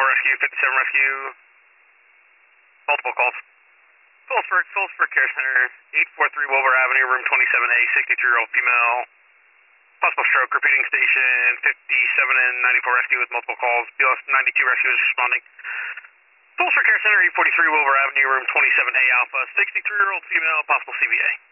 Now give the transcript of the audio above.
Rescue, 57 Rescue. Multiple calls. Phillipsburg Care Center, 843 Wilbur Avenue, room 27A, 63-year-old female. Possible stroke, repeating station, 57 and 94 Rescue with multiple calls. BLS 92 Rescue is responding. Phillipsburg Care Center, 843 Wilbur Avenue, room 27A Alpha, 63-year-old female, possible CVA.